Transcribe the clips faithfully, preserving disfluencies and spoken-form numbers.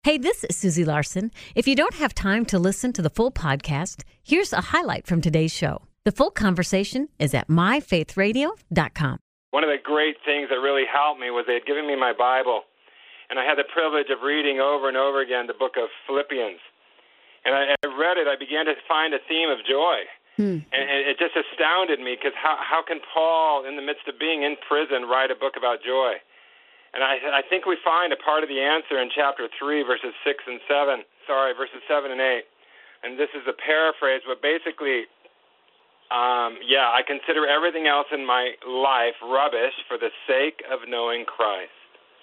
Hey, this is Susie Larson. If you don't have time to listen to the full podcast, here's a highlight from today's show. The full conversation is at my faith radio dot com. One of the great things that really helped me was they had given me my Bible, and I had the privilege of reading over and over again the book of Philippians. And I, I read it, I began to find a theme of joy. Hmm. And it just astounded me, because how, how can Paul, in the midst of being in prison, write a book about joy? And I, I think we find a part of the answer in chapter three, verses six and seven. Sorry, verses seven and eight. And this is a paraphrase, but basically, um, yeah, I consider everything else in my life rubbish for the sake of knowing Christ.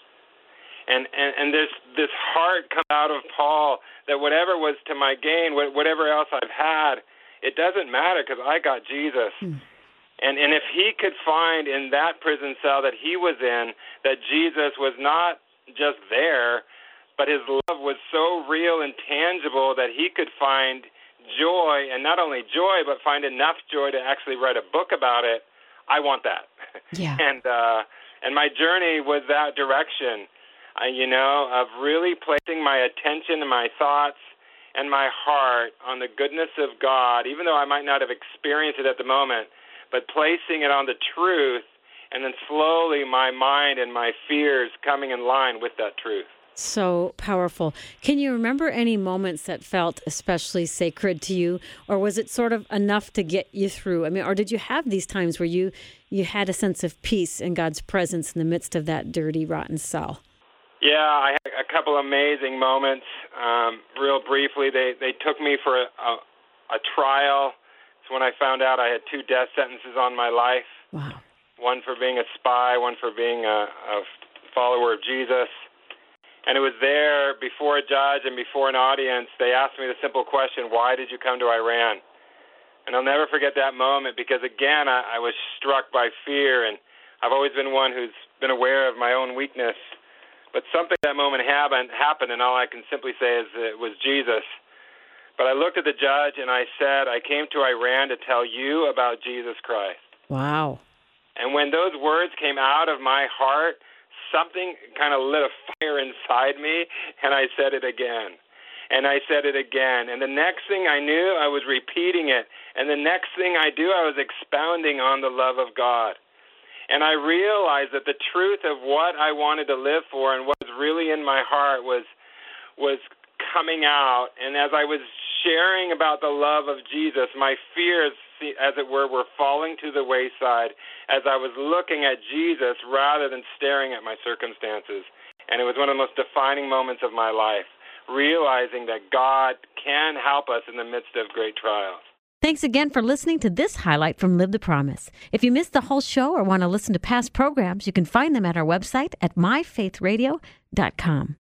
And and, and this this heart comes out of Paul that whatever was to my gain, whatever else I've had, it doesn't matter because I got Jesus. Hmm. And and if he could find in that prison cell that he was in that Jesus was not just there, but his love was so real and tangible that he could find joy, and not only joy, but find enough joy to actually write a book about it, I want that. Yeah. and uh, and my journey was that direction, uh, you know, of really placing my attention and my thoughts and my heart on the goodness of God, even though I might not have experienced it at the moment, but placing it on the truth, and then slowly my mind and my fears coming in line with that truth. So powerful. Can you remember any moments that felt especially sacred to you, or was it sort of enough to get you through? I mean, or did you have these times where you, you had a sense of peace and God's presence in the midst of that dirty, rotten cell? Yeah, I had a couple amazing moments. Um, real briefly, they, they took me for a, a, a trial. When I found out I had two death sentences on my life. Wow. One for being a spy, one for being a, a follower of Jesus. And it was there before a judge and before an audience, they asked me the simple question, why did you come to Iran? And I'll never forget that moment, because again, I, I was struck by fear, and I've always been one who's been aware of my own weakness. But something at that moment happened, happened, and all I can simply say is it was Jesus. But I looked at the judge and I said, I came to Iran to tell you about Jesus Christ. Wow. And when those words came out of my heart, something kind of lit a fire inside me, and I said it again. And I said it again. And the next thing I knew, I was repeating it. And the next thing I do, I was expounding on the love of God. And I realized that the truth of what I wanted to live for and what was really in my heart was was coming out. And as I was sharing about the love of Jesus, my fears, as it were, were falling to the wayside as I was looking at Jesus rather than staring at my circumstances. And it was one of the most defining moments of my life, realizing that God can help us in the midst of great trials. Thanks again for listening to this highlight from Live the Promise. If you missed the whole show or want to listen to past programs, you can find them at our website at my faith radio dot com.